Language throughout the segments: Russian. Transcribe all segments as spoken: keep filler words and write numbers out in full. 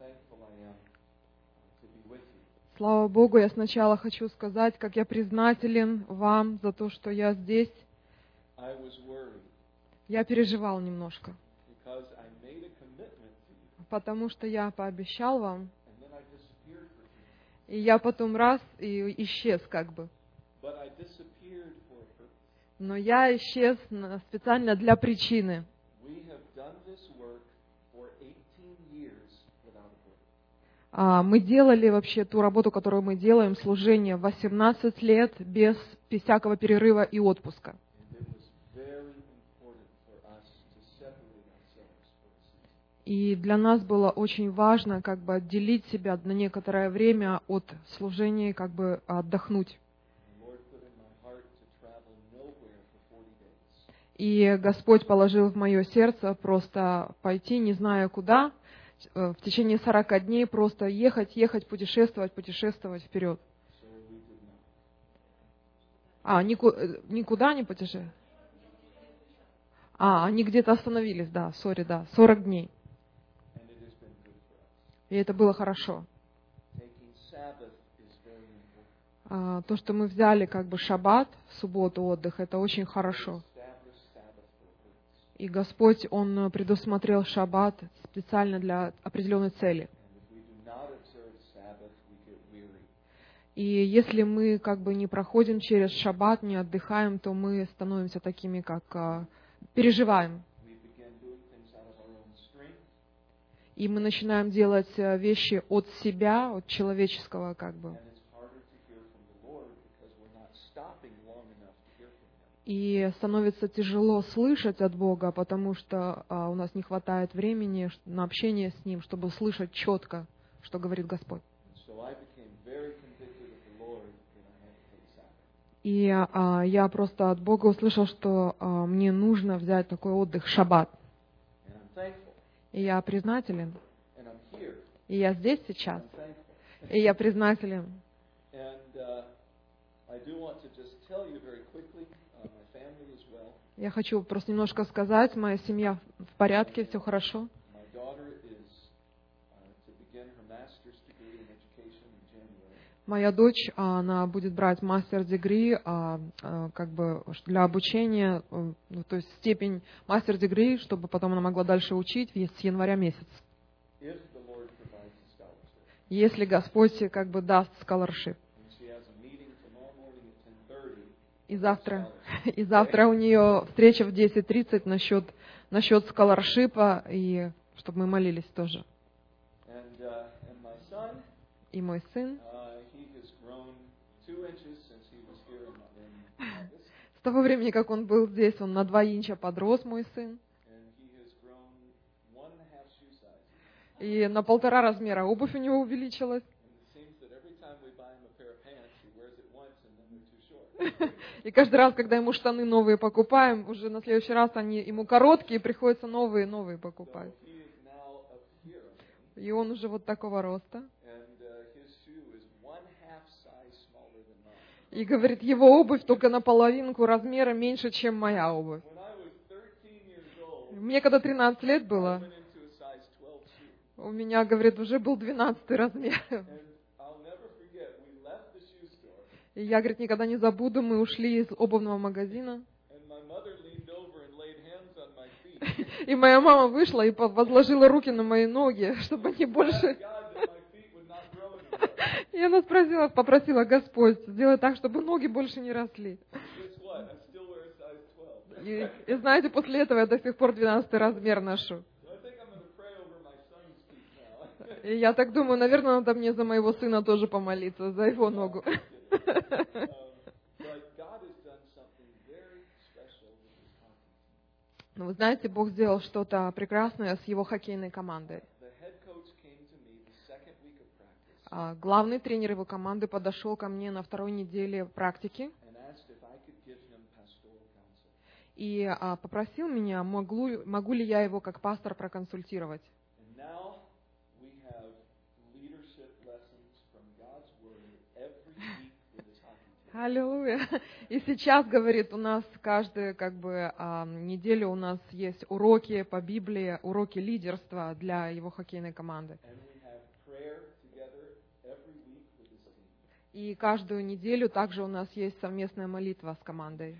Слава Богу, я сначала хочу сказать, как я признателен вам за то, что я здесь. Я переживал немножко, потому что я пообещал вам, и я потом раз и исчез как бы. Но я исчез специально для причины. Мы делали вообще ту работу, которую мы делаем, служение, восемнадцать лет без всякого перерыва и отпуска. И для нас было очень важно как бы отделить себя на некоторое время от служения и как бы отдохнуть. И Господь положил в мое сердце просто пойти, не зная куда, в течение сорока дней просто ехать, ехать, путешествовать, путешествовать вперед. А, никуда, никуда не путешествовать? А, они где-то остановились, да, сори, да, сорок дней. И это было хорошо. А, то, что мы взяли как бы шаббат, субботу, отдых, это очень хорошо. И Господь, Он предусмотрел шаббат специально для определенной цели. И если мы как бы не проходим через шаббат, не отдыхаем, то мы становимся такими, как а, переживаем. И мы начинаем делать вещи от себя, от человеческого как бы. И становится тяжело слышать от Бога, потому что а, у нас не хватает времени на общение с Ним, чтобы слышать четко, что говорит Господь. И а, я просто от Бога услышал, что а, мне нужно взять такой отдых, шаббат. И я признателен. И я здесь сейчас. И я признателен. Я хочу просто немножко сказать, моя семья в порядке, все хорошо. Моя дочь, она будет брать мастер-дегри, как бы для обучения, ну, то есть степень мастер-дегри, чтобы потом она могла дальше учить с января месяца. Если Господь как бы даст scholarship. И завтра, и завтра у нее встреча в десять тридцать насчет, насчет сколаршипа, и чтобы мы молились тоже. И мой сын, с того времени, как он был здесь, он на два инча подрос, мой сын. И на полтора размера обувь у него увеличилась. И каждый раз, когда ему штаны новые покупаем, уже на следующий раз они ему короткие, приходится новые, новые покупать. И он уже вот такого роста. И говорит, его обувь только наполовинку размера меньше, чем моя обувь. Мне когда тринадцать лет было, у меня, говорит, уже был двенадцатый размер. И я, говорит, никогда не забуду, мы ушли из обувного магазина. И моя мама вышла и возложила руки на мои ноги, чтобы они больше... И она спросила, попросила Господь, сделай так, чтобы ноги больше не росли. И, и знаете, после этого я до сих пор двенадцатый размер ношу. И я так думаю, наверное, надо мне за моего сына тоже помолиться, за его ногу. Но вы знаете, Бог сделал что-то прекрасное с его хоккейной командой. А главный тренер его команды подошел ко мне на второй неделе практики и а, попросил меня, могу, могу ли я его как пастор проконсультировать. Аллилуйя. И сейчас, говорит, у нас каждую как бы, неделю у нас есть уроки по Библии, уроки лидерства для его хоккейной команды. И каждую неделю также у нас есть совместная молитва с командой.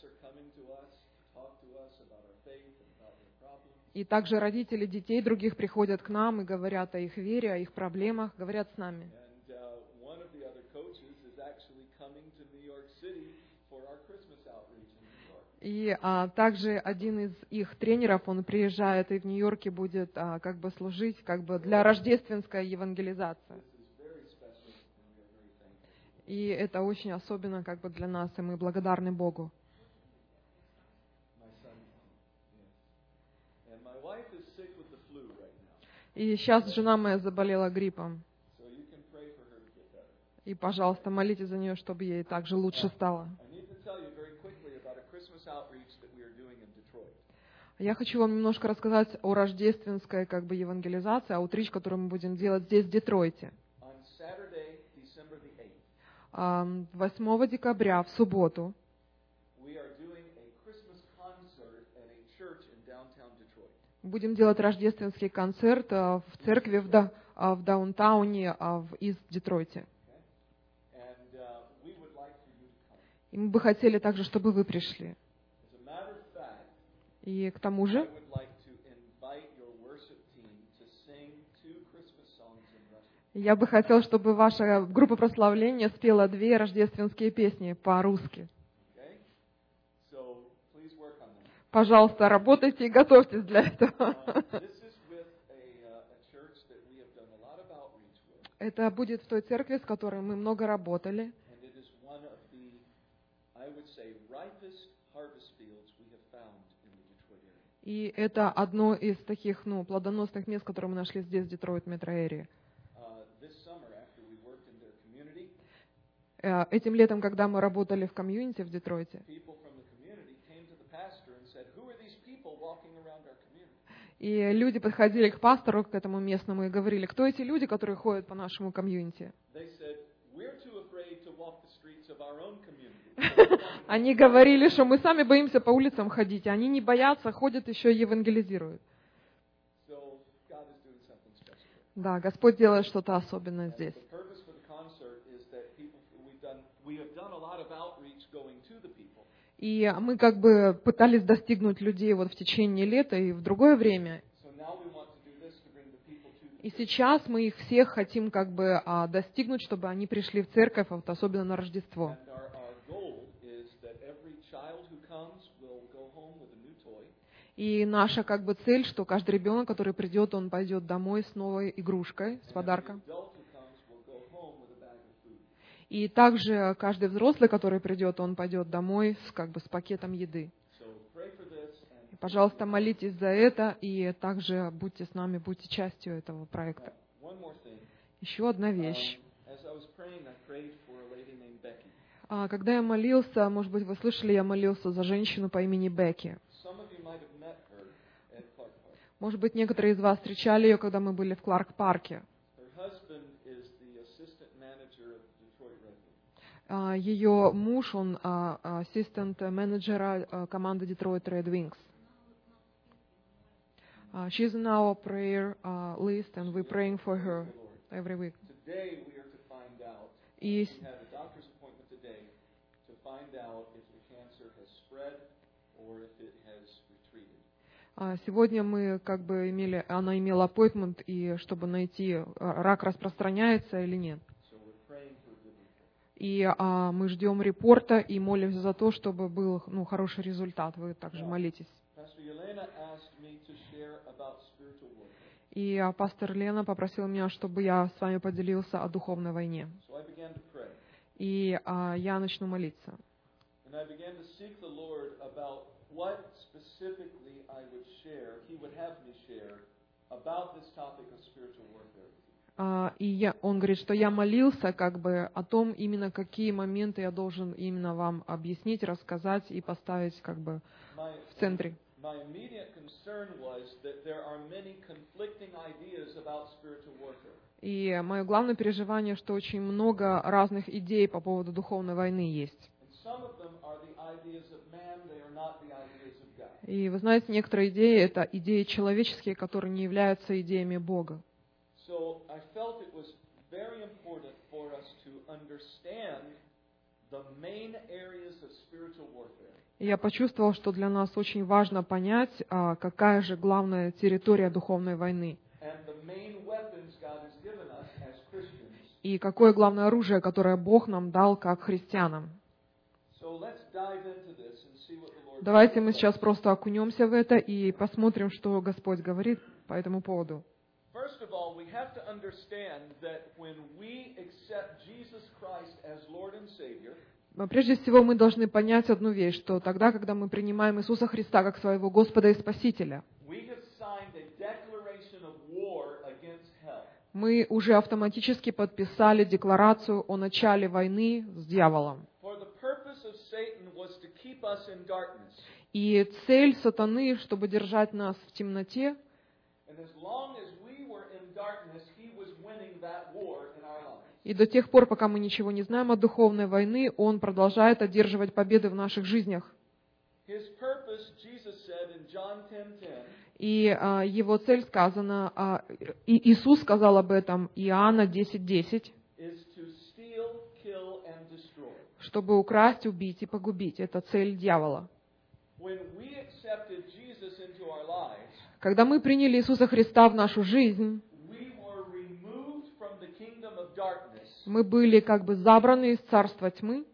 И также родители детей других приходят к нам и говорят о их вере, о их проблемах, говорят с нами. И а, также один из их тренеров, он приезжает и в Нью-Йорке будет а, как бы служить как бы для рождественской евангелизации. И это очень особенно как бы для нас, и мы благодарны Богу. И сейчас жена моя заболела гриппом. И, пожалуйста, молитесь за нее, чтобы ей также лучше стало. Я хочу вам немножко рассказать о рождественской как бы евангелизации, аутрич, которую мы будем делать здесь, в Детройте. восьмого декабря, в субботу, будем делать рождественский концерт в церкви в, да, в даунтауне в Ист-Детройте. И мы бы хотели также, чтобы вы пришли. И к тому же я бы хотела, чтобы ваша группа прославления спела две рождественские песни по-русски. Пожалуйста, работайте и готовьтесь для этого. Это будет в той церкви, с которой мы много работали. И это одно из таких, ну, плодоносных мест, которые мы нашли здесь, в Детройт метроэрии. Этим летом, когда мы работали в комьюнити в Детройте, и люди подходили к пастору, к этому местному, и говорили, кто эти люди, которые ходят по нашему комьюнити? Они говорили, что мы сами боимся по улицам ходить, а они не боятся, ходят еще и евангелизируют. Да, Господь делает что-то особенное здесь. И мы как бы пытались достигнуть людей вот в течение лета и в другое время. И сейчас мы их всех хотим как бы а, достигнуть, чтобы они пришли в церковь, вот особенно на Рождество. И наша как бы цель, что каждый ребенок, который придет, он пойдет домой с новой игрушкой, с подарком. И также каждый взрослый, который придет, он пойдет домой с, как бы, с пакетом еды. И, пожалуйста, молитесь за это, и также будьте с нами, будьте частью этого проекта. Еще одна вещь. А, когда я молился, может быть, вы слышали, я молился за женщину по имени Бекки. Может быть, некоторые из вас встречали ее, когда мы были в Кларк-парке. Ее муж, он ассистент менеджера команды Detroit Red Wings. Uh, she's in our prayer uh, list, and we're praying for her every week. И сегодня мы как бы имели, она имела appointment, и чтобы найти, рак распространяется или нет. И а, мы ждем репорта и молимся за то, чтобы был ну, хороший результат. Вы также молитесь. И а, пастор Лена попросила меня, чтобы я с вами поделился о духовной войне. И а, я начну молиться. И я, он говорит, что я молился как бы о том, именно какие моменты я должен именно вам объяснить, рассказать и поставить как бы в центре. И мое главное переживание, что очень много разных идей по поводу духовной войны есть. И вы знаете, некоторые идеи — это идеи человеческие, которые не являются идеями Бога. Я почувствовал, что для нас очень важно понять, какая же главная территория духовной войны. И какое главное оружие, которое Бог нам дал как христианам. Давайте мы сейчас просто окунемся в это и посмотрим, что Господь говорит по этому поводу. Прежде всего, мы должны понять одну вещь, что тогда, когда мы принимаем Иисуса Христа как своего Господа и Спасителя, мы уже автоматически подписали декларацию о начале войны с дьяволом. И цель сатаны, чтобы держать нас в темноте, и до тех пор, пока мы ничего не знаем о духовной войне, он продолжает одерживать победы в наших жизнях. И а, его цель сказана, а, и Иисус сказал об этом, Иоанна десять десять, чтобы украсть, убить и погубить. Это цель дьявола. Когда мы приняли Иисуса Христа в нашу жизнь, мы были как бы забраны из царства тьмы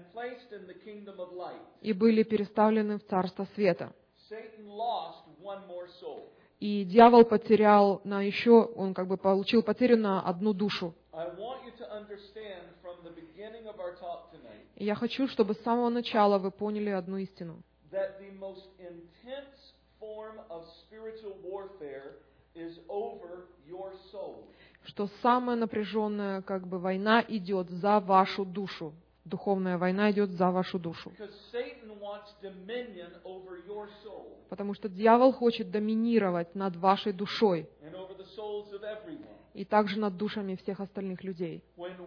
и были переставлены в царство света. И дьявол потерял на еще, он как бы получил потерю на одну душу. И я хочу, чтобы с самого начала вы поняли одну истину. Что самая напряженная как бы война идет за вашу душу. Духовная война идет за вашу душу. Потому что дьявол хочет доминировать над вашей душой и также над душами всех остальных людей.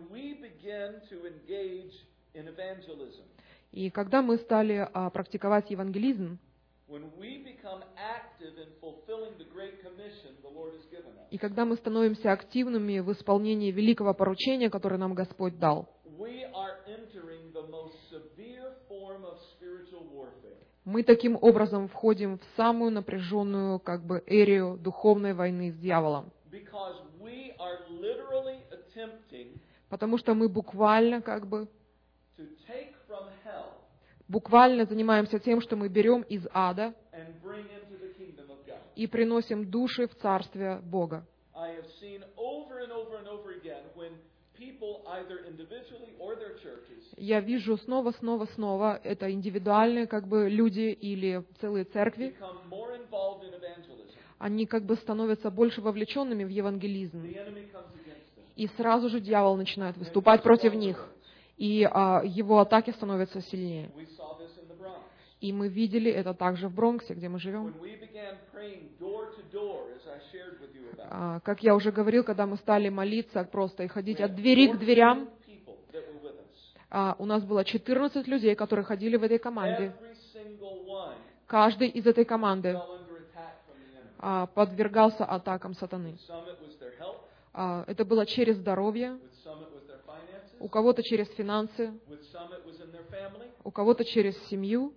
И когда мы стали а, практиковать евангелизм, и когда мы становимся активными в исполнении великого поручения, которое нам Господь дал, мы таким образом входим в самую напряженную как бы эрию духовной войны с дьяволом. Потому что мы буквально как бы буквально занимаемся тем, что мы берем из ада и приносим души в Царствие Бога. Я вижу снова, снова, снова, это индивидуальные как бы люди или целые церкви, они как бы становятся больше вовлеченными в евангелизм. И сразу же дьявол начинает выступать против них, и а, его атаки становятся сильнее. И мы видели это также в Бронксе, где мы живем. А, как я уже говорил, когда мы стали молиться просто и ходить от двери к дверям, а, у нас было четырнадцать людей, которые ходили в этой команде. Каждый из этой команды а, подвергался атакам сатаны. А, это было через здоровье, у кого-то через финансы, у кого-то через семью,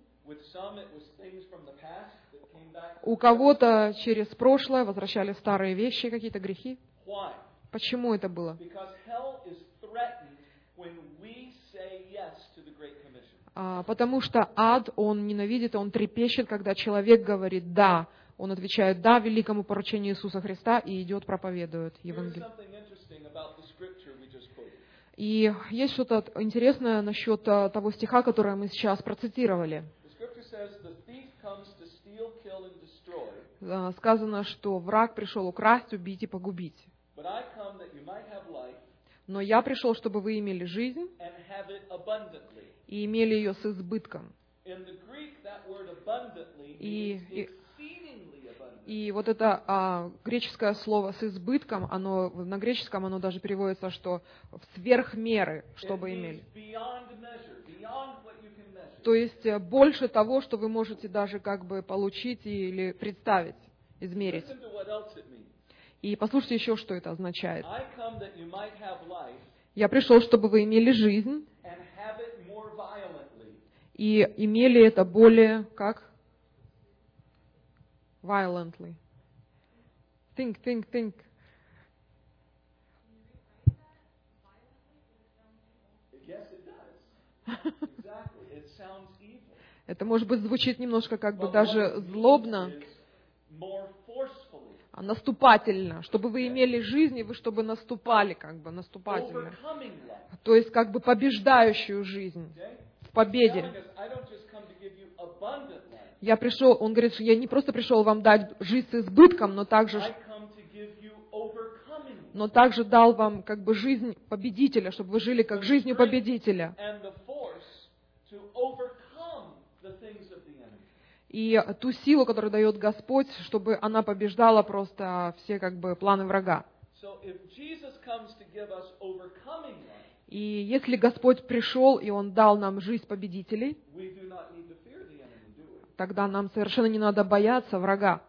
у кого-то через прошлое возвращали старые вещи, какие-то грехи. Почему это было? А, потому что ад, он ненавидит, он трепещет, когда человек говорит «да». Он отвечает «да» великому поручению Иисуса Христа и идет, проповедует Евангелие. И есть что-то интересное насчет того стиха, который мы сейчас процитировали. Сказано, что враг пришел украсть, убить и погубить. Но я пришел, чтобы вы имели жизнь и имели ее с избытком. И, и, и вот это а, греческое слово «с избытком», оно, на греческом оно даже переводится, что в сверх меры, чтобы имели. То есть больше того, что вы можете даже как бы получить или представить, измерить. И послушайте еще, что это означает. Я пришел, чтобы вы имели жизнь и имели это более, как? Violently. Think, think, think. Это, может быть, звучит немножко как бы даже злобно, а наступательно, чтобы вы имели жизнь, и вы чтобы наступали, как бы, наступательно. То есть, как бы, побеждающую жизнь, в победе. Я пришел, он говорит, что я не просто пришел вам дать жизнь с избытком, но также, но также дал вам, как бы, жизнь победителя, чтобы вы жили как жизнью победителя. И ту силу, которую дает Господь, чтобы она побеждала просто все, как бы, планы врага. И если Господь пришел, и Он дал нам жизнь победителей, тогда нам совершенно не надо бояться врага.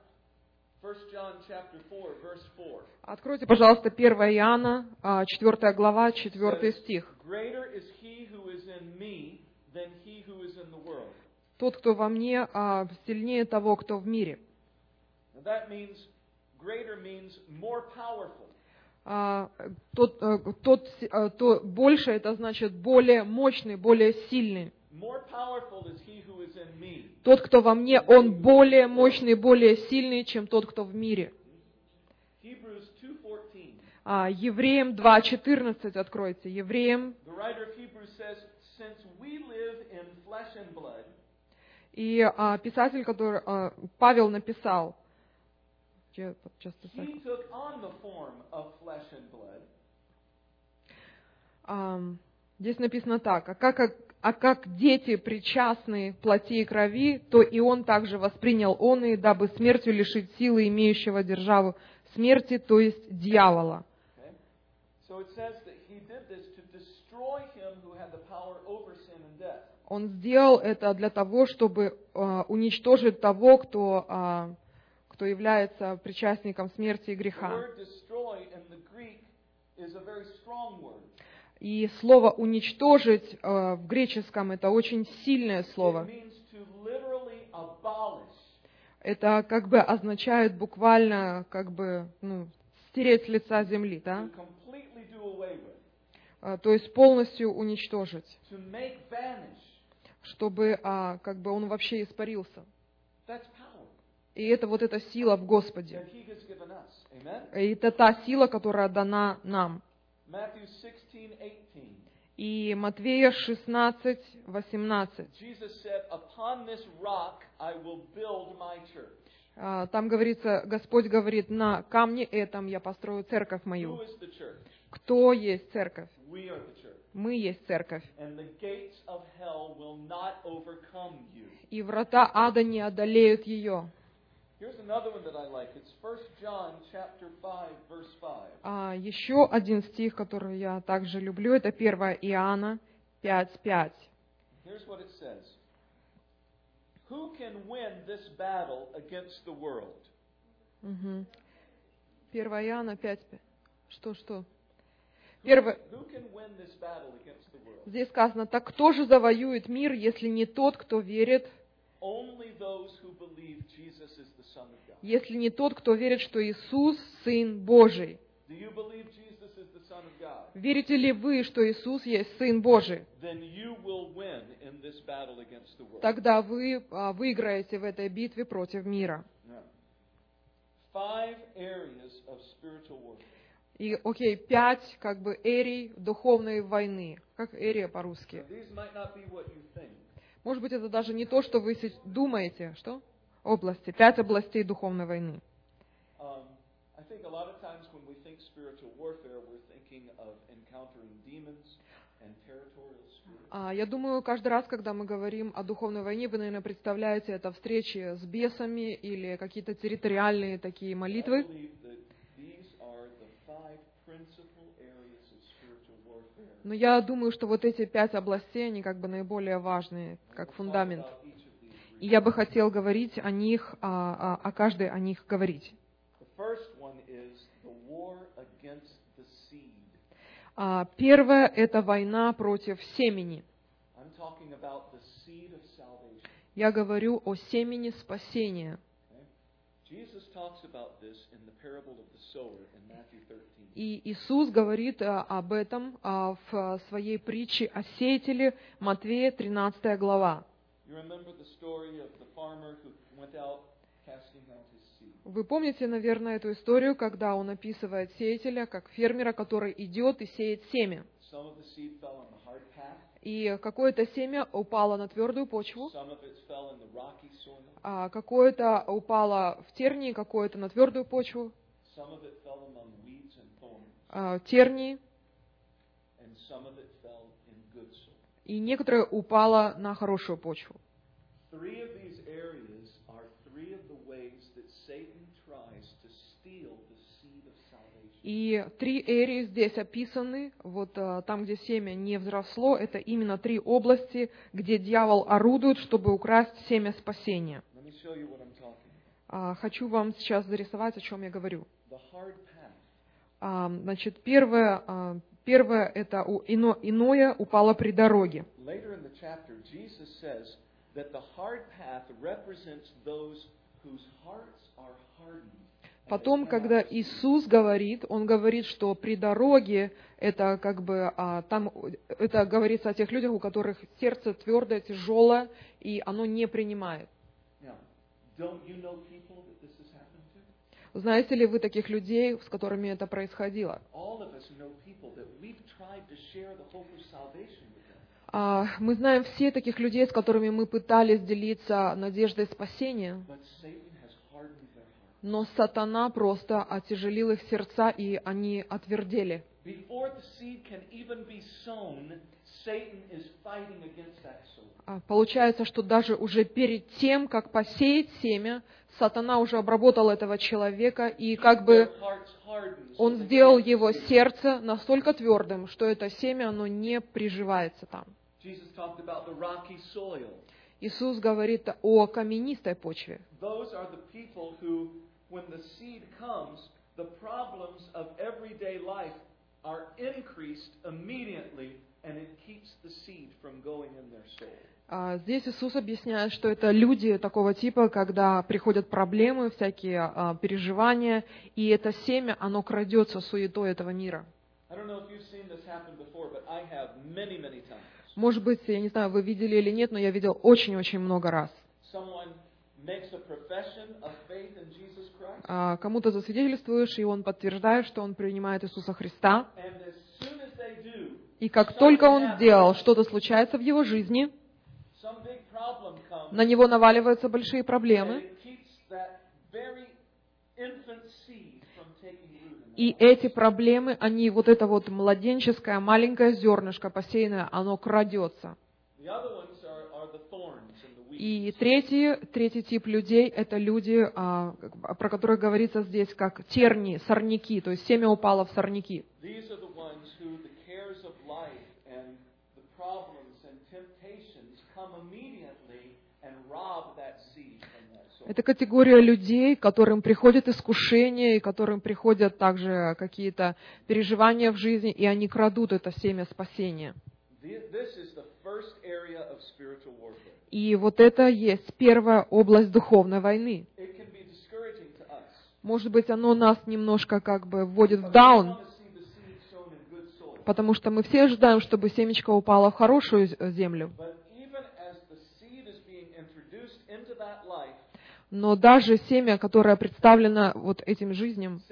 Откройте, пожалуйста, первое Иоанна, четвёртая глава, четвёртый стих. Тот, кто во мне, сильнее того, кто в мире. Тот, тот, то больше, это значит более мощный, более сильный. Тот, кто во мне, он более мощный, более сильный, чем тот, кто в мире. Евреям два четырнадцать откройте. Евреям. И а, писатель, который а, Павел написал, а, здесь написано так: а как, а как дети причастны плоти и крови, то и он также воспринял он и, дабы смертью лишить силы имеющего державу смерти, то есть дьявола. Он сделал это для того, чтобы uh, уничтожить того, кто, uh, кто является причастником смерти и греха. И слово «уничтожить» uh, в греческом — это очень сильное слово. Это как бы означает буквально как бы, ну, стереть с лица земли, да? Uh, то есть полностью уничтожить. Чтобы а, как бы он вообще испарился. И это вот эта сила в Господе. И это та сила, которая дана нам. И Матвея шестнадцать восемнадцать. Там говорится, Господь говорит: на камне этом я построю церковь мою. Кто есть церковь? Мы есть церковь. И врата ада не одолеют ее. А еще один стих, который я также люблю, это первое Иоанна пять пять. Угу. первое Иоанна пять пять. Что, что? Первое. Здесь сказано: так кто же завоюет мир, если не тот, кто верит, если не тот, кто верит, что Иисус — Сын Божий? Верите ли вы, что Иисус есть Сын Божий? Тогда вы а, выиграете в этой битве против мира. И, окей, пять, как бы, эрий духовной войны. Как эрия по-русски? Может быть, это даже не то, что вы думаете. Что? Области. Пять областей духовной войны. Я думаю, каждый раз, когда мы говорим о духовной войне, вы, наверное, представляете это встречи с бесами или какие-то территориальные такие молитвы. Но я думаю, что вот эти пять областей, они как бы наиболее важные, как фундамент. И я бы хотел говорить о них, о, о, о каждой о них говорить. А, первое – это война против семени. Я говорю о семени спасения. И Иисус говорит об этом в своей притче о сеятеле, Матвея, тринадцатая глава. Вы помните, наверное, эту историю, когда он описывает сеятеля как фермера, который идет и сеет семя. И какое-то семя упало на твердую почву, а какое-то упало в тернии, какое-то на твердую почву, а, тернии, и некоторое упало на хорошую почву. И три эрии здесь описаны, вот там, где семя не взросло, это именно три области, где дьявол орудует, чтобы украсть семя спасения. Хочу вам сейчас зарисовать, о чем я говорю. Значит, первое, первое это ино, иное упало при дороге. Потом, когда Иисус говорит, Он говорит, что при дороге это как бы а, там это говорится о тех людях, у которых сердце твердое, тяжелое, и оно не принимает. Знаете ли вы таких людей, с которыми это происходило? А, мы знаем все таких людей, с которыми мы пытались делиться надеждой спасения. Но сатана просто отяжелил их сердца, и они отвердели. Получается, что даже уже перед тем, как посеять семя, сатана уже обработал этого человека, и как бы он сделал его сердце настолько твердым, что это семя, оно не приживается там. Иисус говорит о каменистой почве. When the seed comes, the problems of everyday life are increased immediately, and it keeps the seed from going in their soul. Здесь Иисус объясняет, что это люди такого типа, когда приходят проблемы, всякие а, переживания, и это семя, оно крадется суетой этого мира. Может быть, я не знаю, вы видели или нет, но я видел очень-очень много раз. А, кому-то засвидетельствуешь, и он подтверждает, что он принимает Иисуса Христа. И как только он сделал, что-то случается в его жизни, на него наваливаются большие проблемы, и эти проблемы, они, вот это вот младенческое, маленькое зернышко посеянное, оно крадется. И третий, третий тип людей – это люди, а, про которых говорится здесь как терни, сорняки, то есть семя упало в сорняки. Это категория людей, которым приходят искушения, и которым приходят также какие-то переживания в жизни, и они крадут это семя спасения. И вот это есть первая область духовной войны. Может быть, оно нас немножко как бы вводит в даун, потому что мы все ожидаем, чтобы семечко упало в хорошую землю. Но даже семя, которое представлено вот этим жизням,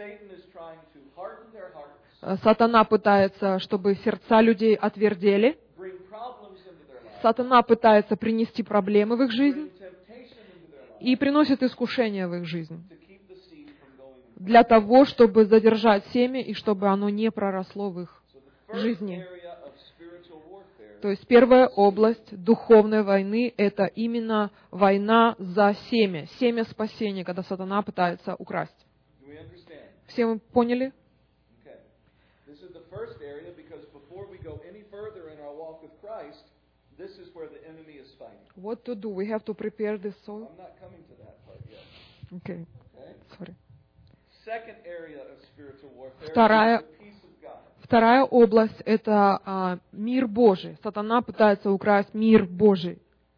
сатана пытается, чтобы сердца людей отвердели. Сатана пытается принести проблемы в их жизнь и приносит искушения в их жизнь для того, чтобы задержать семя и чтобы оно не проросло в их жизни. То есть первая область духовной войны – это именно война за семя, семя спасения, когда сатана пытается украсть. Все мы поняли? What to do? We have to prepare the soil. I'm not coming to that part yet. Okay. Okay? Sorry. Second area of spiritual warfare Вторая, is the peace of God. Вторая область — это а, мир Божий. Сатана пытается украсть мир Божий.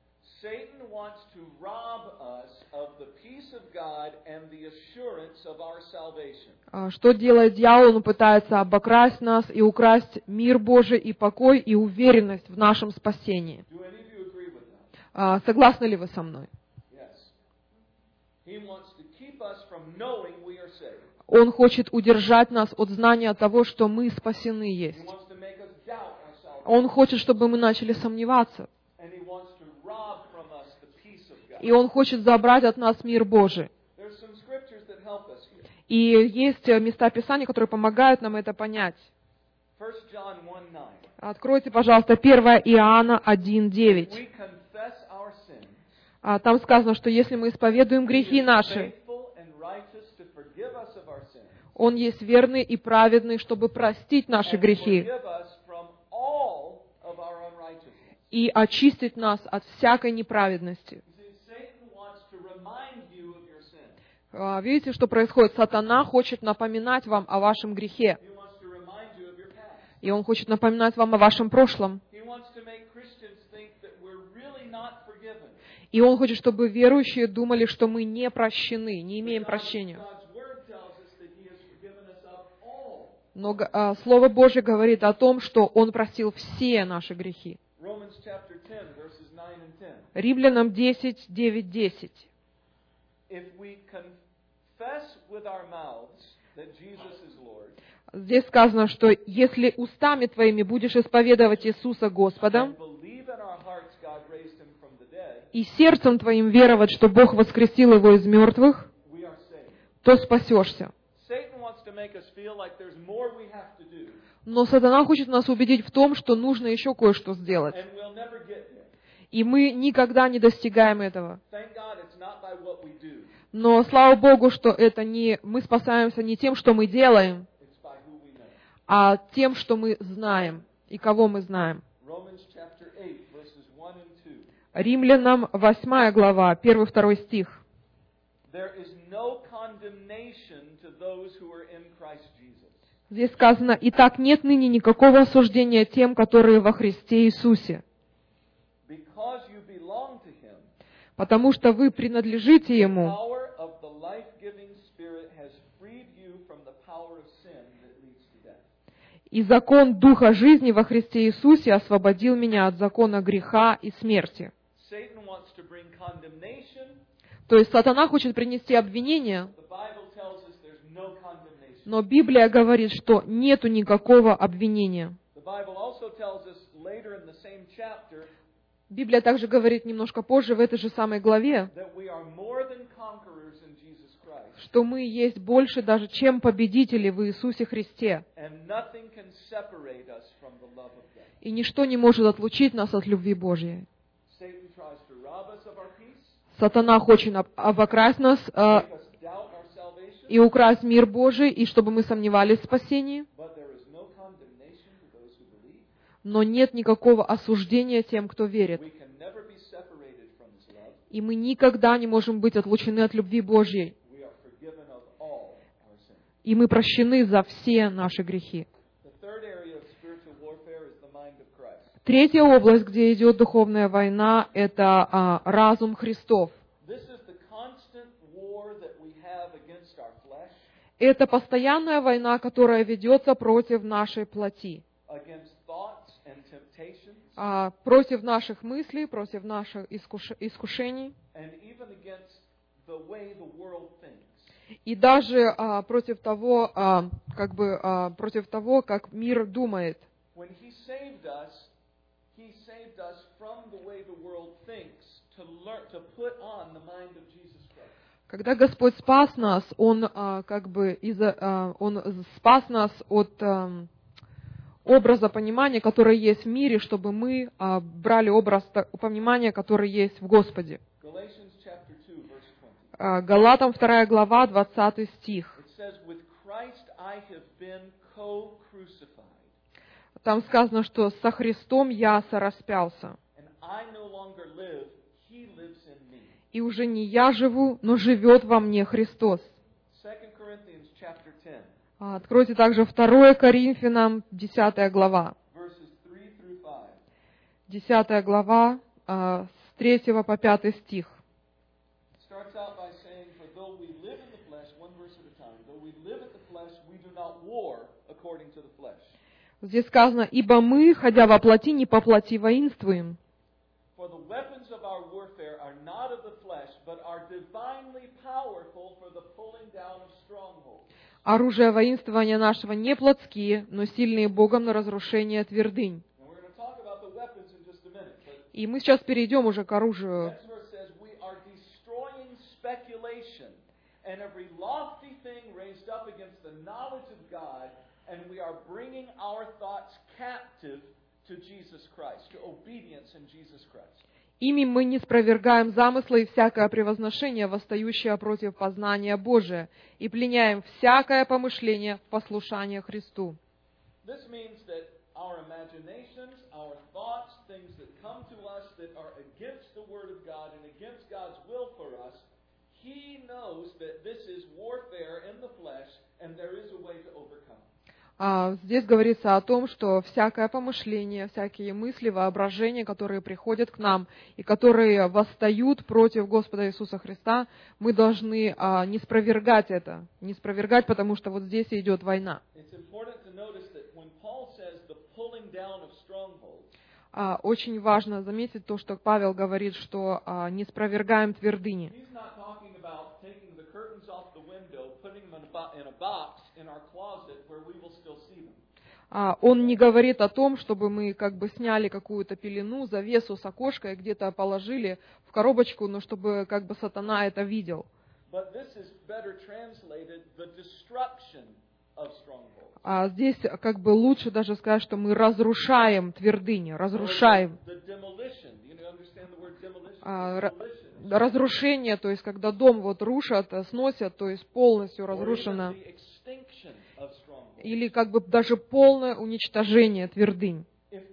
Что делает дьявол? Он пытается обокрасть нас и украсть мир Божий, и покой, и уверенность в нашем спасении. Согласны ли вы со мной? Он хочет удержать нас от знания того, что мы спасены есть. Он хочет, чтобы мы начали сомневаться. И Он хочет забрать от нас мир Божий. И есть места Писания, которые помогают нам это понять. Откройте, пожалуйста, первое Иоанна один девять. Там сказано, что если мы исповедуем грехи наши, Он есть верный и праведный, чтобы простить наши грехи и очистить нас от всякой неправедности. Видите, что происходит? Сатана хочет напоминать вам о вашем грехе. И он хочет напоминать вам о вашем прошлом. И он хочет, чтобы верующие думали, что мы не прощены, не имеем прощения. Но а, Слово Божье говорит о том, что Он простил все наши грехи. Римлянам десять, девять, десять. Здесь сказано, что если устами твоими будешь исповедовать Иисуса Господом, и сердцем твоим веровать, что Бог воскресил Его из мертвых, то спасешься. Но сатана хочет нас убедить в том, что нужно еще кое-что сделать. И мы никогда не достигаем этого. Но слава Богу, что это не мы спасаемся не тем, что мы делаем, а тем, что мы знаем и кого мы знаем. Римлянам восьмая глава, первый-второй стих. Здесь сказано: «Итак, нет ныне никакого осуждения тем, которые во Христе Иисусе, потому что вы принадлежите Ему, и закон Духа жизни во Христе Иисусе освободил меня от закона греха и смерти». То есть сатана хочет принести обвинение, но Библия говорит, что нету никакого обвинения. Библия также говорит немножко позже, в этой же самой главе, что мы есть больше даже, чем победители в Иисусе Христе. И ничто не может отлучить нас от любви Божьей. Сатана хочет обокрасть нас э, и украсть мир Божий, и чтобы мы сомневались в спасении. Но нет никакого осуждения тем, кто верит. И мы никогда не можем быть отлучены от любви Божьей. И мы прощены за все наши грехи. Третья область, где идет духовная война, это а, разум Христов. Это постоянная война, которая ведется против нашей плоти, а, против наших мыслей, против наших искуш... искушений, и даже а, против того, а, как бы а, против того, как мир думает. Когда Господь спас нас, Он а, как бы из, а, Он спас нас от а, образа понимания, который есть в мире, чтобы мы а, брали образ понимания, который есть в Господе. А, Галатам вторая глава, двадцатый стих. Там сказано, что со Христом я сораспялся. И уже не я живу, но живет во мне Христос. Откройте также второе Коринфянам, десятая глава. десятая глава, с третьего по пятый стих. Здесь сказано: «Ибо мы, ходя во плоти, не по плоти воинствуем». Оружие воинствования нашего не плотские, но сильные Богом на разрушение твердынь. И мы сейчас перейдем уже к оружию. Ими мы не спровергаем замыслы и всякое превозношение, восстающее против познания Божия, и пленяем всякое помышление в послушание Христу. А здесь говорится о том, что всякое помышление, всякие мысли, воображения, которые приходят к нам и которые восстают против Господа Иисуса Христа, мы должны а, не спровергать это, не спровергать, потому что вот здесь идет война. А, очень важно заметить то, что Павел говорит, что а, не спровергаем твердыни. А, он не говорит о том, чтобы мы как бы сняли какую-то пелену, завесу с окошка и где-то положили в коробочку, но чтобы как бы сатана это видел. А здесь как бы лучше даже сказать, что мы разрушаем твердыни, разрушаем. А, разрушение, то есть когда дом вот рушат, сносят, то есть полностью разрушено. Или как бы даже полное уничтожение твердынь.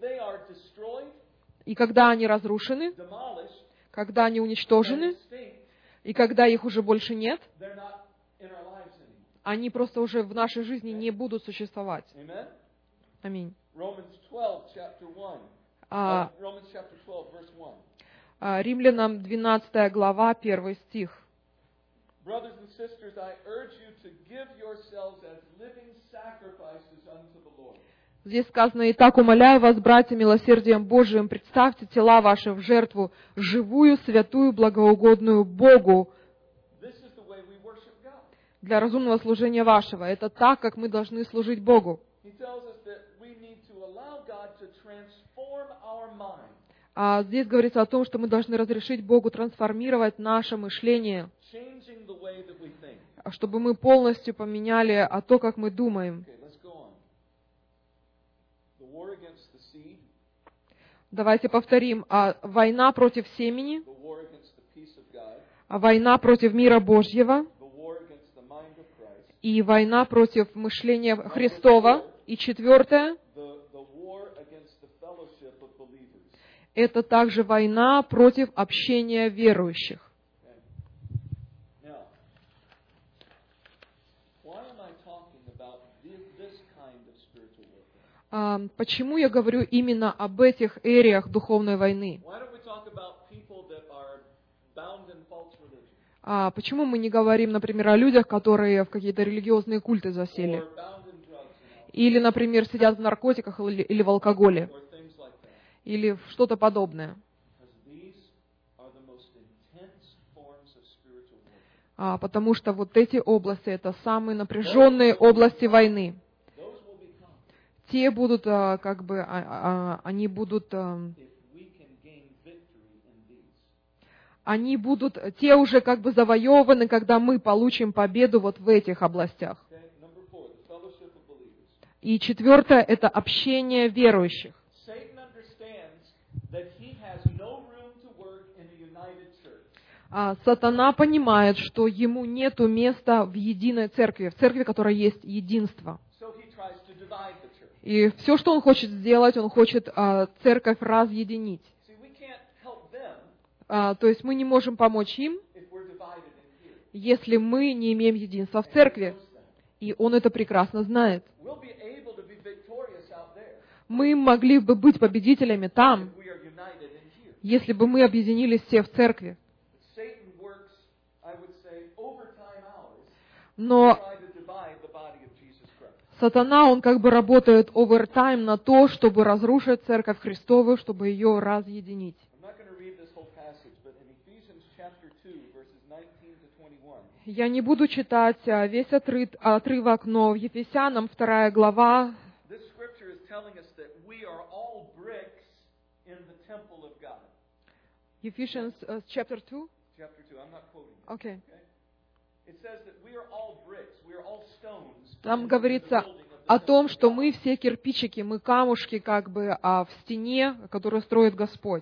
И когда они разрушены, когда они уничтожены, и когда их уже больше нет, они просто уже в нашей жизни не будут существовать. Аминь. А, а, Римлянам двенадцатая глава, первый стих. Здесь сказано: «Итак, умоляю вас, братья, милосердием Божиим, представьте тела ваши в жертву, живую, святую, благоугодную Богу, для разумного служения вашего». Это так, как мы должны служить Богу. А здесь говорится о том, что мы должны разрешить Богу трансформировать наше мышление, чтобы мы полностью поменяли то, как мы думаем. Давайте повторим. А, война против семени, а война против мира Божьего, и война против мышления Христова. И четвертое, это также война против общения верующих. А, почему я говорю именно об этих эриях духовной войны? А почему мы не говорим, например, о людях, которые в какие-то религиозные культы засели? Или, например, сидят в наркотиках или, или в алкоголе? Или в что-то подобное? А, потому что вот эти области — это самые напряженные области войны. Те будут, а, как бы, а, а, они будут... А, они будут, те уже как бы завоеваны, когда мы получим победу вот в этих областях. И четвертое — это общение верующих. А сатана понимает, что ему нету места в единой церкви, в церкви, в которой есть единство. И все, что он хочет сделать, он хочет а, церковь разъединить. А, то есть мы не можем помочь им, если мы не имеем единства в церкви. И Он это прекрасно знает. Мы могли бы быть победителями там, если бы мы объединились все в церкви. Но сатана, он как бы работает овертайм на то, чтобы разрушить церковь Христову, чтобы ее разъединить. Я не буду читать весь отрыв, отрывок, но в Ефесянам вторая глава Ephesians uh, chapter two? Chapter two, I'm not quoting. Okay. It says that we are all bricks, we are all stones. Там говорится о том, что мы все кирпичики, мы камушки как бы а, в стене, которую строит Господь.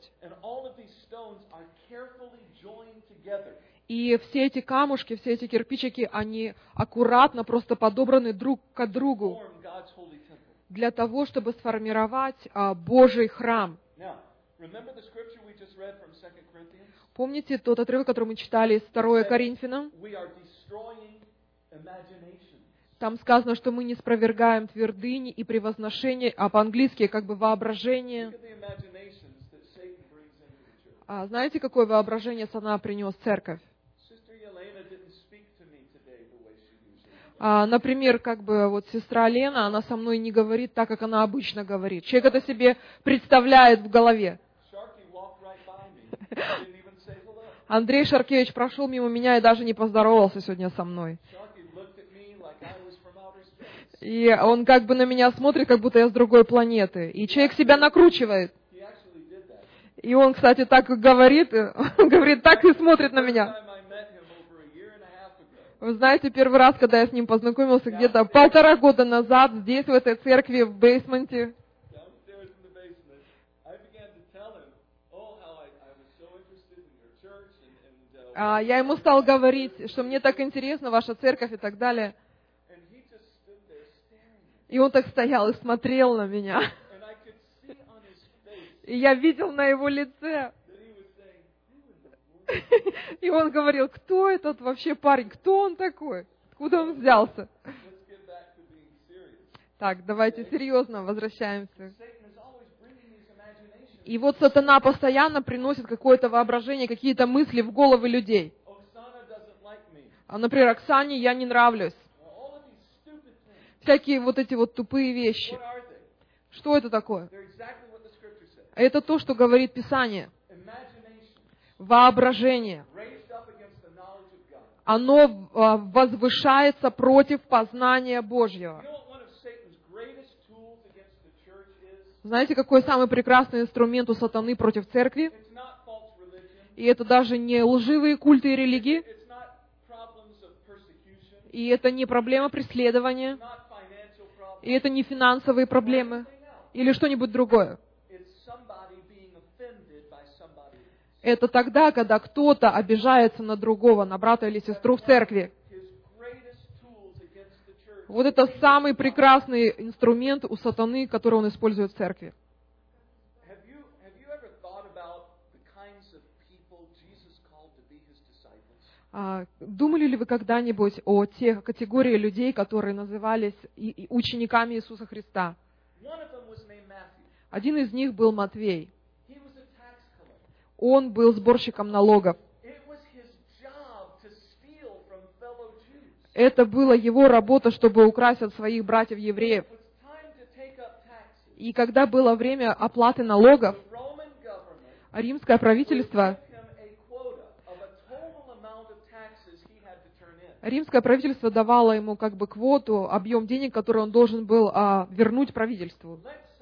И все эти камушки, все эти кирпичики, они аккуратно просто подобраны друг к другу для того, чтобы сформировать а, Божий храм. Помните тот отрывок, который мы читали из второго Коринфянам? Там сказано, что мы не спровергаем твердыни и превозношения, а по-английски как бы воображение. А знаете, какое воображение сатана принес в церковь? А, например, как бы вот сестра Лена, она со мной не говорит так, как она обычно говорит. Человек это себе представляет в голове. Андрей Шаркевич прошел мимо меня и даже не поздоровался сегодня со мной. И он как бы на меня смотрит, как будто я с другой планеты. И человек себя накручивает. И он, кстати, так и говорит, он говорит, так и смотрит на меня. Вы знаете, первый раз, когда я с ним познакомился, где-то полтора года назад, здесь, в этой церкви, в бейсменте, я ему стал говорить, что мне так интересно ваша церковь и так далее. И он так стоял и смотрел на меня. И я видел на его лице. И он говорил, кто этот вообще парень, кто он такой, откуда он взялся. Так, давайте серьезно возвращаемся. И вот сатана постоянно приносит какое-то воображение, какие-то мысли в головы людей. А, например, Оксане я не нравлюсь. Всякие вот эти вот тупые вещи. Что это такое? Это то, что говорит Писание. Воображение. Оно возвышается против познания Божьего. Знаете, какой самый прекрасный инструмент у сатаны против церкви? И это даже не лживые культы и религии. И это не проблема преследования. И это не финансовые проблемы. Или что-нибудь другое. Это тогда, когда кто-то обижается на другого, на брата или сестру в церкви. Вот это самый прекрасный инструмент у сатаны, который он использует в церкви. А, думали ли вы когда-нибудь о тех категории людей, которые назывались учениками Иисуса Христа? Один из них был Матвей. Он был сборщиком налогов. Это была его работа, чтобы украсть от своих братьев-евреев. И когда было время оплаты налогов, римское правительство, римское правительство давало ему как бы квоту, объем денег, который он должен был а, вернуть правительству.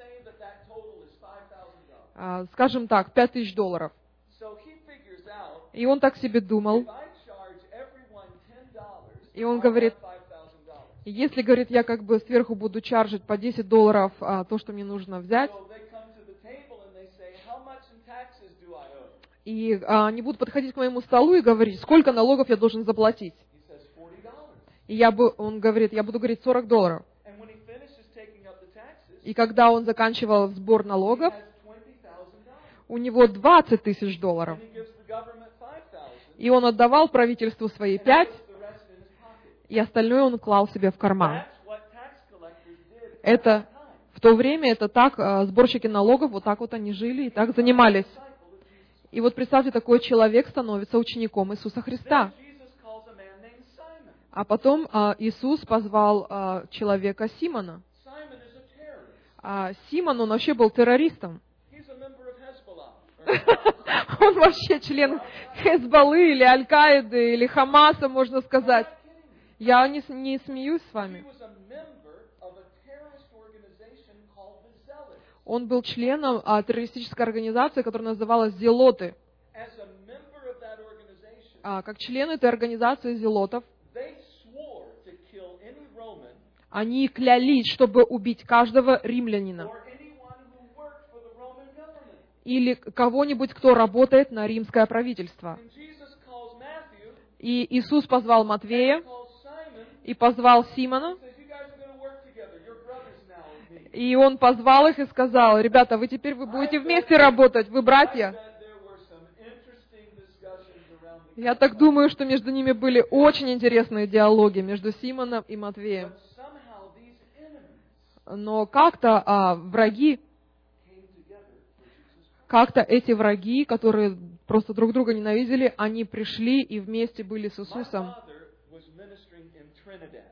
А, скажем так, пять тысяч долларов. И он так себе думал. И он говорит, если, говорит, я как бы сверху буду чаржить по десять долларов а, то, что мне нужно взять, и а, они будут подходить к моему столу и говорить, сколько налогов я должен заплатить. И я бы, он говорит, я буду говорить сорок долларов. И когда он заканчивал сбор налогов, у него двадцать тысяч долларов. И он отдавал правительству свои пять, и остальное он клал себе в карман. That's what tax collectors did at Это that time. в то время это так, а, сборщики налогов, вот так вот они жили и так занимались. Disciple of Jesus. И вот представьте, такой человек становится учеником Иисуса Христа. Then Jesus calls a man named Simon. А потом а, Иисус позвал а, человека Симона. Simon is a terrorist. А Симон, он вообще был террористом. He's a member of Hezbollah. Он вообще член Хезболлы или Аль-Каиды или Хамаса, можно сказать. Я не, с- не смеюсь с He вами. was a member of a terrorist organization called the Zealots. Он был членом а, террористической организации, которая называлась Зелоты. As a member of that organization, А, как член этой организации Зелотов, they swore to kill any Roman они клялись, чтобы убить каждого римлянина or anyone who worked for the Roman government. или кого-нибудь, кто работает на римское правительство. And Jesus calls Matthew, И Иисус позвал Матвея calls Simon, и позвал Симона, says, you guys are going to work together. You're brothers now with me. и он позвал их и сказал: ребята, вы теперь вы будете вместе работать, вы I братья. bet there were some interesting discussions around the Я так думаю, что между ними были очень интересные диалоги между Симоном и Матвеем. But somehow these enemies Но как-то а, враги, came together for Jesus Christ. как-то эти враги, которые просто друг друга ненавидели, они пришли и вместе были с My Иисусом. father was ministering in Trinidad.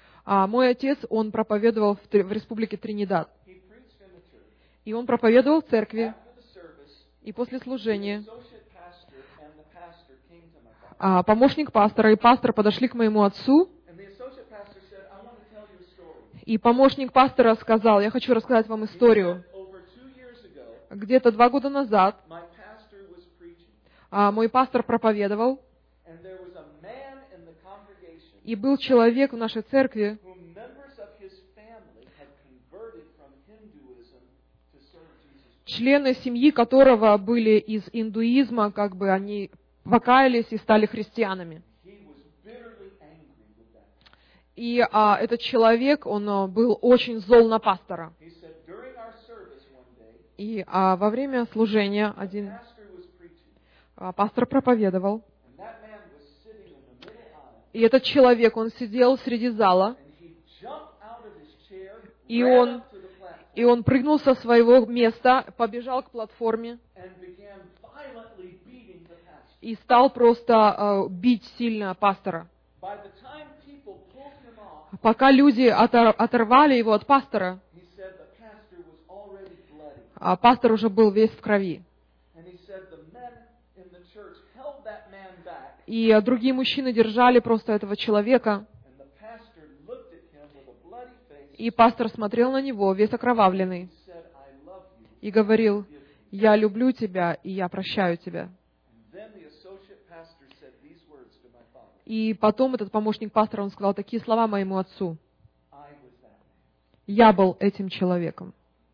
А мой отец, он проповедовал в, Три- в республике Тринидад. He preached in the church. И он проповедовал в церкви, After the service, и после the служения associate pastor and the pastor came to my father. а, помощник пастора и пастор подошли к моему отцу, And the associate pastor said, I want to tell you a story. и помощник пастора сказал: я хочу рассказать вам He историю. said, over two years ago, Где-то два года назад my pastor was preaching, а, мой пастор проповедовал, and there was a man in the congregation и был человек в нашей церкви, whom members of his family had converted from Hinduism to serve Jesus Christ. члены семьи которого были из индуизма, как бы они покаялись и стали христианами. He was bitterly angry with that. И а, этот человек, он а, был очень зол на пастора. He said, during our service one day, И а, во время служения the один pastor was preaching, а, пастор проповедовал, and that man was sitting in the middle aisle, и этот человек, он сидел среди зала, and he jumped out of his chair, И ran он- up to the platform, и он прыгнул со своего места, побежал к платформе and began violently beating the pastor. и стал просто а, бить сильно пастора. By the time people pulled him off, Пока люди отор- оторвали его от пастора, he said the pastor was already bloody. а пастор уже был весь в крови. And he said the men in the church held that man back, И а, другие мужчины держали просто этого человека, and the pastor looked at him with a bloody face и пастор смотрел на него, весь окровавленный, and said, I love you. и говорил: «Я люблю тебя, и я прощаю тебя». And then the associate pastor said these words to my father. И потом этот помощник пастора, он сказал такие слова моему отцу: I was that man. «Я был этим человеком».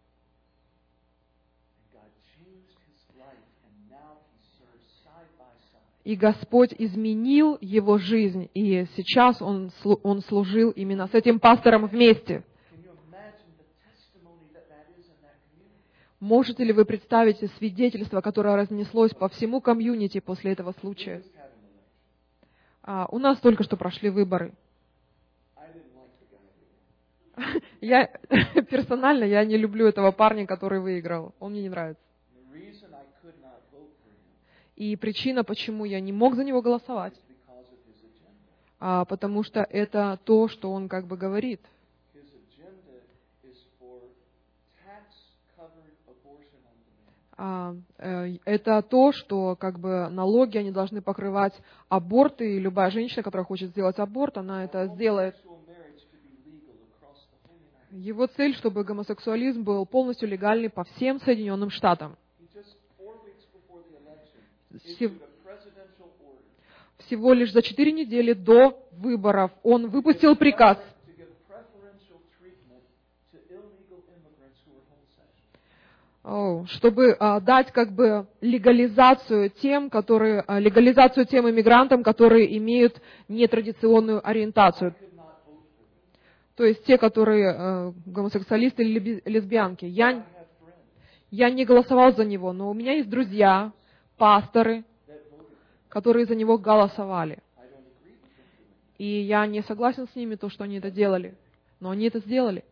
And God changed his life, and now he serves side by side. И Господь изменил его жизнь, и сейчас он, слу- он служил именно с этим пастором вместе. Can you imagine the testimony that that is in that community? Можете ли вы представить свидетельство, которое разнеслось по всему комьюнити после этого We случая? just had an election. А, у нас только что прошли выборы. I didn't like the guy who won. Я персонально я не люблю этого парня, который выиграл. Он мне не нравится. The reason I could not vote for him И причина, почему я не мог за него голосовать, is because of his agenda. а, потому что это то, что он как бы говорит. His agenda is for tax-covered abortion on demand. А, э, это то, что как бы налоги, они должны покрывать аборты, и любая женщина, которая хочет сделать аборт, она это сделает. Homosexual marriage to be legal across the whole United States. Его цель, чтобы гомосексуализм был полностью легальный по всем Соединенным Штатам. He just four weeks before the election Всев- issued a presidential order Всего лишь за четыре недели до выборов он выпустил приказ, to give preferential treatment to illegal immigrants who are homosexual. о, чтобы а, дать как бы легализацию тем, которые а, легализацию тем иммигрантам, которые имеют нетрадиционную ориентацию. Could not vote for them. То есть те, которые э, гомосексуалисты или леби- лесбиянки. I Я, have friends я не голосовал за него, но у меня есть друзья, пасторы, that voted for him. которые за него голосовали. I don't agree with him doing it. И я не согласен с ними, то, что они это делали. Но они это сделали.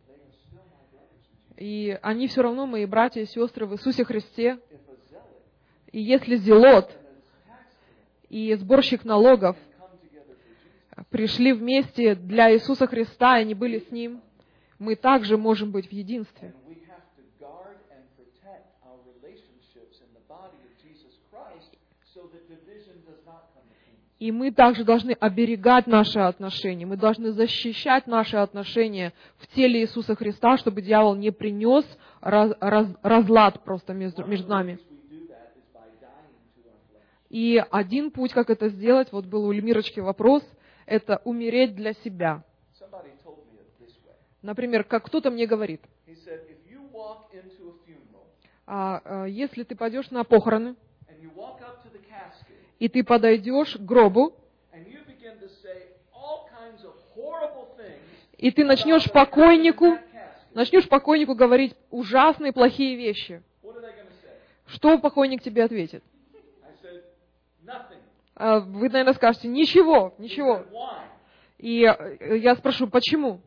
И они все равно мои братья и сестры в Иисусе Христе. И если зелот и сборщик налогов пришли вместе для Иисуса Христа, и они были с Ним, мы также можем быть в единстве. И мы также должны оберегать наши отношения, мы должны защищать наши отношения в теле Иисуса Христа, чтобы дьявол не принес раз, раз, разлад просто между, между нами. И один путь, как это сделать, вот был у Эльмирочки вопрос, это умереть для себя. Например, как кто-то мне говорит, а, а, если ты пойдешь на похороны, и ты подойдешь к гробу, и ты начнешь покойнику, начнешь покойнику говорить ужасные, плохие вещи. Что покойник тебе ответит? Вы, наверное, скажете, ничего, ничего. И я спрошу, почему?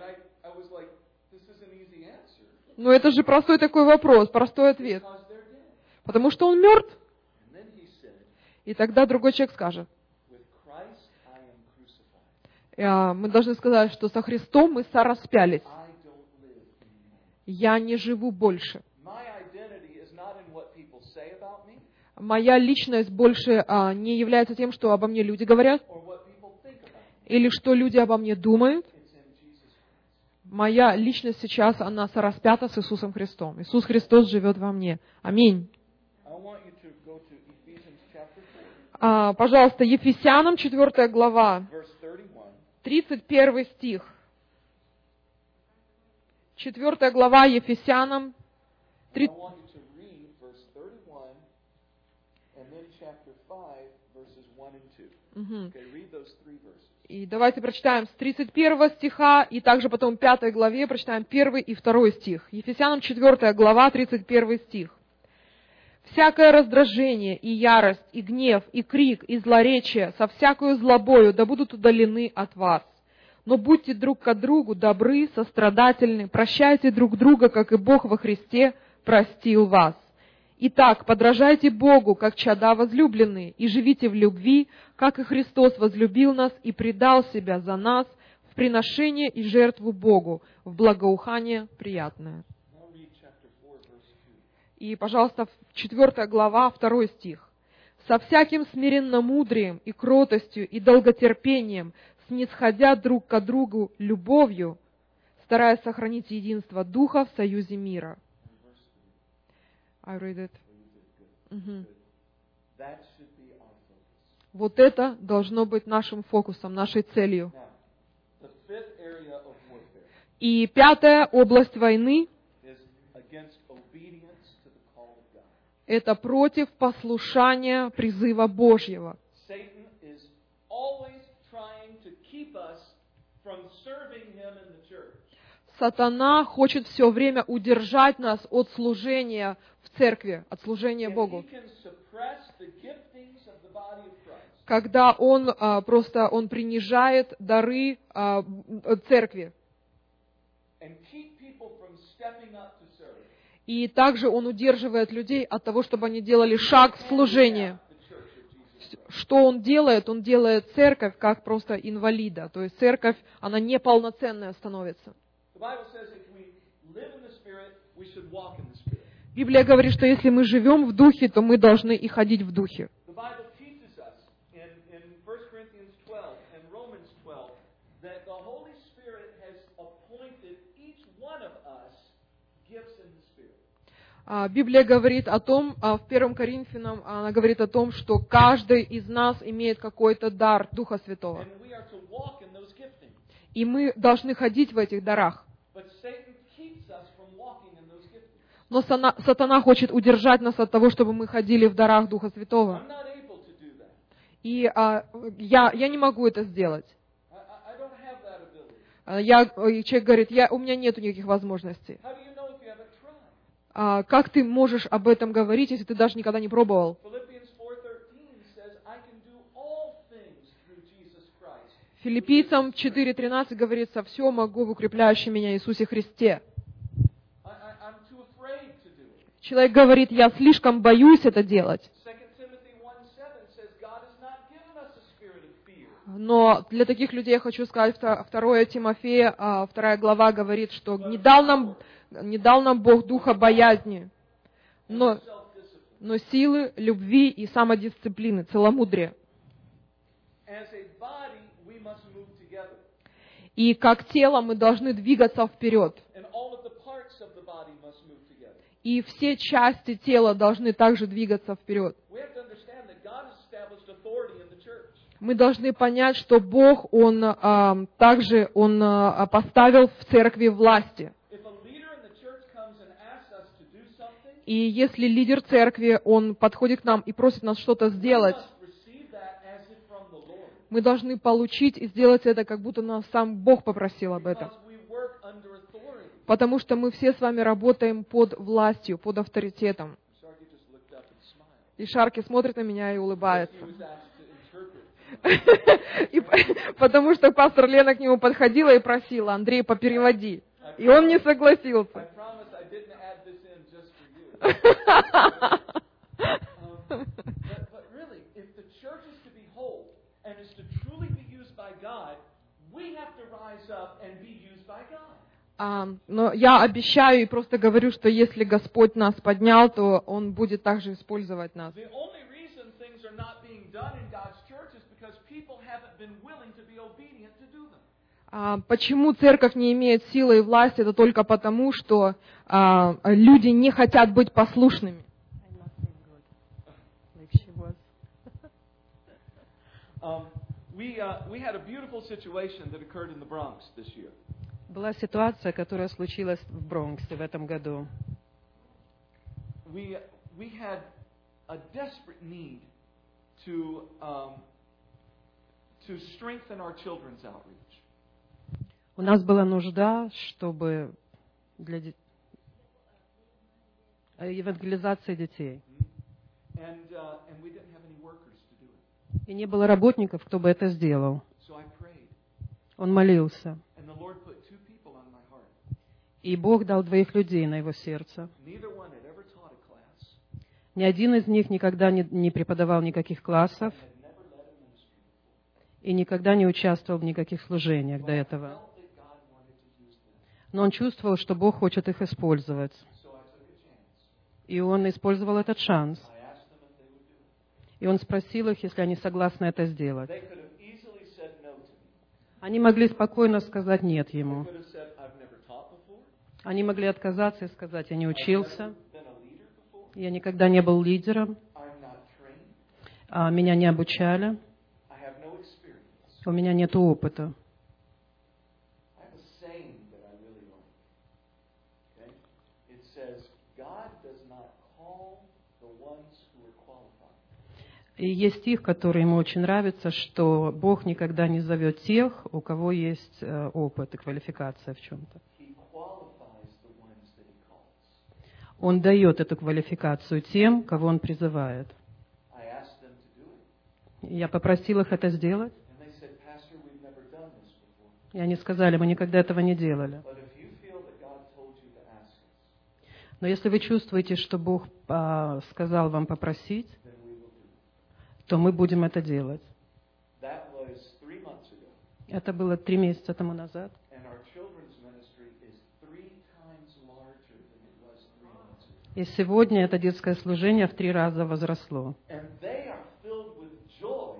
Ну, это же простой такой вопрос, простой ответ. Потому что он мертв. И тогда другой человек скажет, мы должны сказать, что со Христом мы сораспялись. Я не живу больше. Моя личность больше а, не является тем, что обо мне люди говорят, или что люди обо мне думают. Моя личность сейчас, она сораспята с Иисусом Христом. Иисус Христос живет во мне. Аминь. А, пожалуйста, Ефесянам, четвёртая глава, тридцать первый стих. четвёртая глава Ефесянам, тридцать... Угу. И давайте прочитаем с тридцать первого стиха, и также потом в пятой главе прочитаем первый и второй стих. Ефесянам четвёртая глава, тридцать первый стих. «Всякое раздражение, и ярость, и гнев, и крик, и злоречие, со всякою злобою да будут удалены от вас. Но будьте друг к другу добры, сострадательны, прощайте друг друга, как и Бог во Христе простил вас. Итак, подражайте Богу, как чада возлюбленные, и живите в любви, как и Христос возлюбил нас и предал себя за нас в приношение и жертву Богу, в благоухание приятное». И, пожалуйста, четвёртая глава, второй стих. «Со всяким смиренномудрием и кротостью и долготерпением, снисходя друг к другу любовью, стараясь сохранить единство Духа в союзе мира». I read it. Угу. Вот это должно быть нашим фокусом, нашей целью. И пятая область войны — это против послушания призыва Божьего. Сатана хочет все время удержать нас от служения в церкви, от служения Богу. Когда он а, просто он принижает дары а, церкви. И также он удерживает людей от того, чтобы они делали шаг в служение. Что он делает? Он делает церковь как просто инвалида. То есть церковь, она неполноценная становится. Библия говорит, что если мы живем в духе, то мы должны и ходить в духе. Библия говорит о том, в первом Коринфянам, она говорит о том, что каждый из нас имеет какой-то дар Духа Святого. И мы должны ходить в этих дарах. Но сатана хочет удержать нас от того, чтобы мы ходили в дарах Духа Святого. И а, я, я не могу это сделать. Я, человек говорит, я, у меня нет никаких возможностей. А, как ты можешь об этом говорить, если ты даже никогда не Филиппийцам четыре тринадцать говорится: «Все могу в укрепляющем меня Иисусе Христе». I, I, I'm too afraid to do it. Человек говорит: «Я слишком боюсь это делать». Second Timothy one seven says God has not given us a spirit of fear. Но для таких людей я хочу сказать, второе Тимофея, вторая глава говорит, что не дал нам, не дал нам Бог духа боязни, но, но силы, любви и самодисциплины, целомудрия. As a body, we must move together. И как тело мы должны двигаться вперед. And all of the parts of the body must move together. И все части тела должны также двигаться вперед. We have to understand that God has established authority in the church. Мы должны понять, что Бог, Он а, также Он а, поставил в церкви власти. If a leader in the church comes and asks us to do something, И если лидер церкви, он подходит к нам и просит нас что-то we сделать, must receive that as if from the Lord. мы должны получить и сделать это, как будто нас сам Бог попросил об этом. Because we work under authority. Потому что мы все с вами работаем под властью, под авторитетом. Sharky just looked up and smiled. И Шарки смотрит на меня и улыбается. He was asked to interpret. И, потому что пастор Лена к нему подходила и просила: «Андрей, попереводи». И он не I согласился. promise I didn't add this in just for you. Um, but, but really, if the church is to be whole and is to truly be used by God, we have to rise up and be used by God. А, но я обещаю и просто говорю, что если Господь нас поднял, то Он будет также использовать нас. The only reason things are not being done in God's church is because people haven't been willing to be obedient to do them. А, почему церковь не имеет силы и власти? Это только потому, что а, люди не хотят быть послушными. Um, we, uh, we had a beautiful situation that occurred in the Bronx this year. Была ситуация, которая случилась в Бронксе в этом году. We, we had a desperate need to, um, to strengthen our children's outreach. У нас была нужда, чтобы для де- евангелизации детей. And, uh, and we didn't have any workers to do it. И не было работников, кто бы это сделал. So I prayed. Он молился. And the Lord put two people on my heart. И Бог дал двоих людей на его сердце. Neither one had ever taught a class. Ни один из них никогда не, не преподавал никаких классов Had never led a ministry before. и никогда не участвовал в никаких служениях до I этого. felt that God wanted to use them. Но он чувствовал, что Бог хочет их использовать. So I took a chance. И он использовал этот шанс. I asked them if they would do it. И он спросил их, если они согласны это сделать. They could have easily said no to me. Они могли спокойно сказать «нет» ему. They could have said, I've never taught before. Они могли отказаться и сказать «я не I've учился, never been a leader before. я никогда не был лидером, I'm not trained. а меня не обучали, I have no experience. у меня нет опыта». I have a saying that I really like. Okay? It says, God does not call the ones who are qualified. И есть стих, который ему очень нравится, что Бог никогда не зовет тех, у кого есть э, опыт и квалификация в чем-то. He qualifies the ones that he calls. Он дает эту квалификацию тем, кого он призывает. I asked them to do it, Я попросил их это сделать, and they said, Pastor, we've never done this before. и они сказали, мы никогда этого не делали. But if you feel that God told you to ask us, Но если вы чувствуете, что Бог а, сказал вам попросить, then we will do it. то мы будем это делать. That was three months ago, Это было три месяца тому назад. and our children's ministry is three times larger than it was three months ago. И сегодня это детское служение в три раза возросло. And they are filled with joy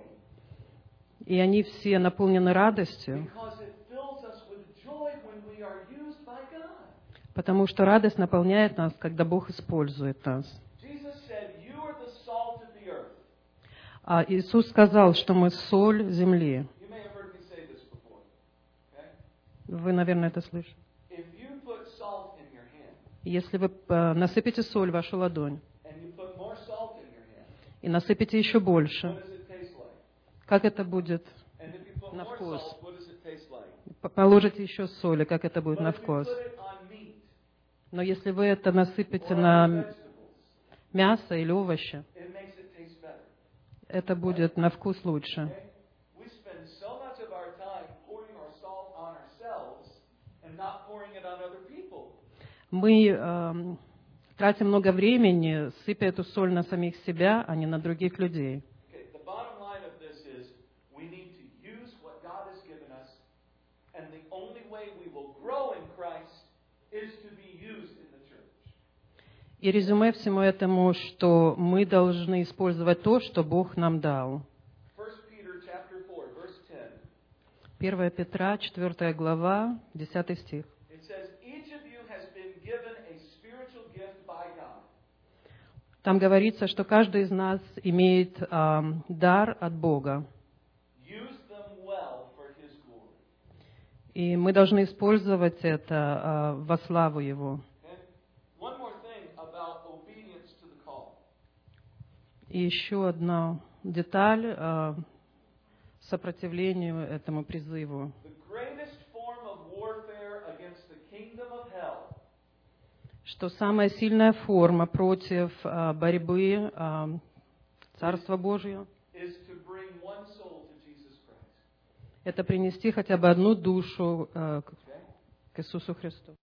И они все наполнены радостью, because it fills us with joy when we are used by God. потому что радость наполняет нас, когда Бог использует нас. Jesus said, you are the salt of the earth. А Иисус сказал, что мы соль земли. You may have heard me say this before. Okay? Вы, наверное, это слышали. If you put salt in your hand, Если вы э, насыпете соль в вашу ладонь and you put more salt in your hand, и насыпете еще больше, what does it taste like? как это будет? And if you put На more вкус. salt, what does it taste like? П- Положите еще соли, как это будет But на if you вкус. put it on meat Но если вы это насыпете or on на vegetables, мясо или овощи, it makes it taste better. это будет на вкус лучше. Okay? We spend so much of our time Мы э, тратим много времени, сыпя эту соль на самих себя, а не на других людей. Okay, the bottom line of this is we need to use what God has given us, and the only way we will grow in Christ is to be used in the church. И резюме всему этому, что мы должны использовать то, что Бог нам дал. First Peter chapter four, verse ten. первое Петра, четвёртая глава, десятый стих. It says, each of you has been given a spiritual gift by God. Там говорится, что каждый из нас имеет э, дар от Бога. Use them well for His glory. И мы должны использовать это э, во славу Его. And one more thing about obedience to the call. И еще одна деталь э, сопротивлению этому призыву. The greatest form of warfare against the kingdom of hell Что самая сильная форма против э, борьбы э, Царства Божьего is to bring one soul to Jesus Christ. — это принести хотя бы одну душу э, к Okay? к Иисусу Христу.